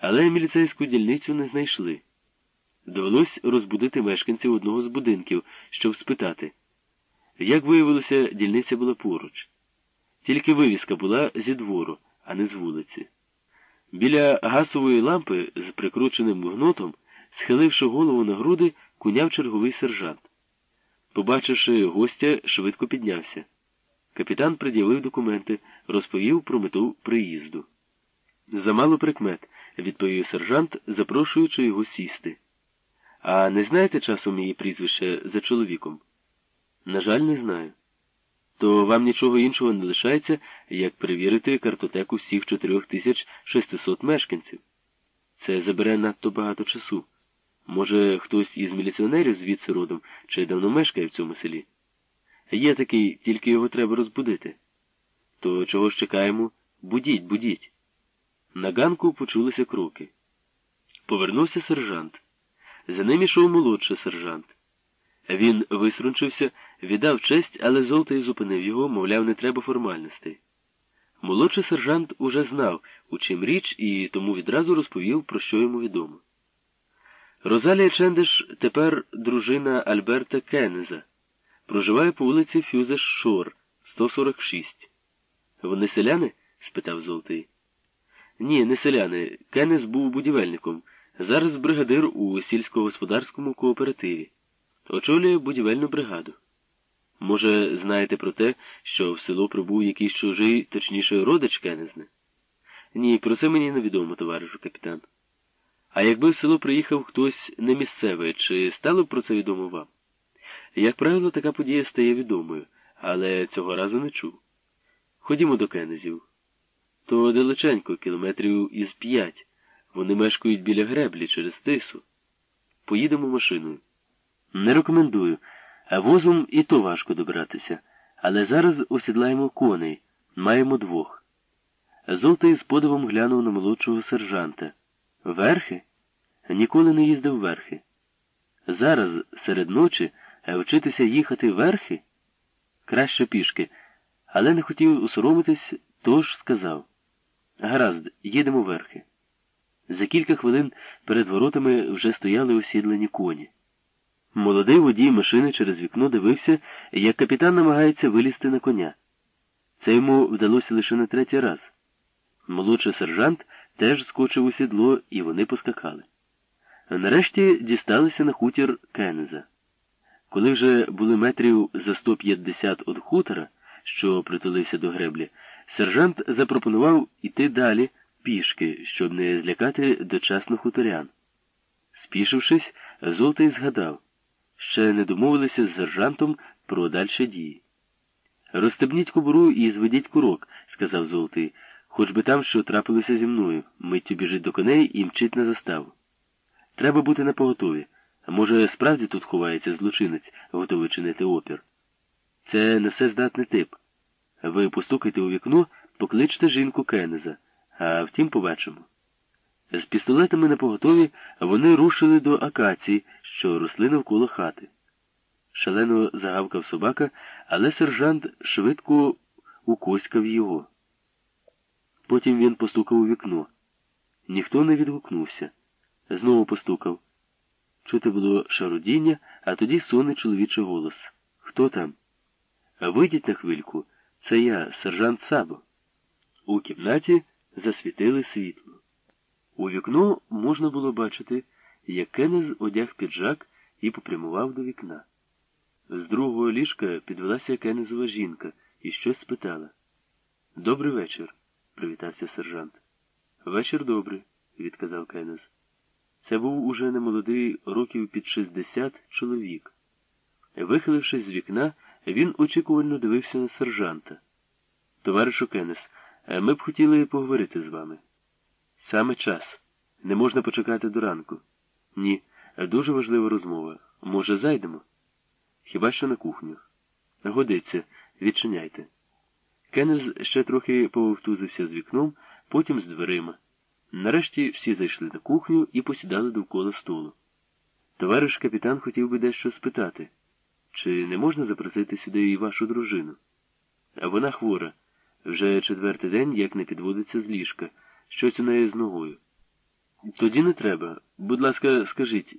Але міліцейську дільницю не знайшли. Довелось розбудити мешканців одного з будинків, щоб спитати. Як виявилося, дільниця була поруч. Тільки вивіска була зі двору, а не з вулиці. Біля газової лампи з прикрученим гнотом, схиливши голову на груди, куняв черговий сержант. Побачивши гостя, швидко піднявся. Капітан пред'явив документи, розповів про мету приїзду. «Замало прикмет», – відповів сержант, запрошуючи його сісти. «А не знаєте часом її прізвище за чоловіком?» «На жаль, не знаю». «То вам нічого іншого не лишається, як перевірити картотеку всіх 4600 мешканців. Це забере надто багато часу. Може, хтось із міліціонерів звідси родом, чи давно мешкає в цьому селі? Є такий, тільки його треба розбудити. То чого ж чекаємо? Будіть, будіть». На ганку почулися кроки. Повернувся сержант. За ним ішов молодший сержант. Він висрунчився, віддав честь, але Золотий зупинив його, мовляв, не треба формальностей. Молодший сержант уже знав, у чим річ, і тому відразу розповів, про що йому відомо. Розалія Чендиш тепер дружина Альберта Кеннеза. Проживає по вулиці Фюзеш-Шор, 146. «Вони селяни?» – спитав Золотий. «Ні, не селяни. Кеннез був будівельником. Зараз бригадир у сільськогосподарському кооперативі. Очолює будівельну бригаду. Може, знаєте про те, що в село прибув якийсь чужий, точніше, родич Кеннезни?» «Ні, про це мені невідомо, товаришу капітан». «А якби в село приїхав хтось не місцевий, чи стало б про це відомо вам?» «Як правило, така подія стає відомою, але цього разу не чув. Ходімо до Кеннезів». «То далеченько, кілометрів із 5. Вони мешкають біля греблі через Тису. Поїдемо машиною». «Не рекомендую. А возом і то важко добратися. Але зараз осідлаємо коней. Маємо 2». Золотий з подивом глянув на молодшого сержанта. «Верхи? Ніколи не їздив верхи. Зараз, серед ночі, вчитися їхати верхи? Краще пішки». Але не хотів усоромитись, тож сказав. «Гаразд, їдемо верхи». За кілька хвилин перед воротами вже стояли осідлені коні. Молодий водій машини через вікно дивився, як капітан намагається вилізти на коня. Це йому вдалося лише на 3-й раз. Молодший сержант теж скочив у сідло, і вони поскакали. Нарешті дісталися на хутір Кеннеза. Коли вже були метрів за 150 від хутора, що притулився до греблі, сержант запропонував іти далі пішки, щоб не злякати дочасно хуторян. Спішившись, Золотий згадав, ще не домовилися з сержантом про дальші дії. «Розстебніть кобуру і зведіть курок», – сказав Золотий, – «хоч би там, що трапилося зі мною, миттю біжить до коней і мчить на заставу. Треба бути напоготові. Може, справді тут ховається злочинець, готовий чинити опір. Це не все здатний тип. Ви постукайте у вікно, покличте жінку Кеннеза, а втім побачимо». З пістолетами напоготові вони рушили до акації, що росли навколо хати. Шалено загавкав собака, але сержант швидко укоськав його. Потім він постукав у вікно. Ніхто не відгукнувся. Знову постукав. Чути було шарудіння, а тоді сонний чоловічий голос. «Хто там?» «Вийдіть на хвильку. Це я, сержант Сабо». У кімнаті засвітили світло. У вікно можна було бачити, як Кеннез одяг піджак і попрямував до вікна. З другого ліжка підвелася Кеннезова жінка і щось спитала. «Добрий вечір», – привітався сержант. «Вечір добрий», – відказав Кеннез. Це був уже немолодий, років під 60 чоловік. Вихилившись з вікна, він очікувально дивився на сержанта. «Товаришу Кеннез, ми б хотіли поговорити з вами». «Саме час. Не можна почекати до ранку». «Ні, дуже важлива розмова. Може, зайдемо?» «Хіба що на кухню». «Годиться. Відчиняйте». Кеннез ще трохи пововтузився з вікном, потім з дверима. Нарешті всі зайшли на кухню і посідали довкола столу. «Товариш капітан хотів би дещо спитати. Чи не можна запросити сюди і вашу дружину?» «Вона хвора. Вже 4-й день, як не підводиться з ліжка. Щось у неї з ногою». Тоді не треба. Будь ласка, скажіть,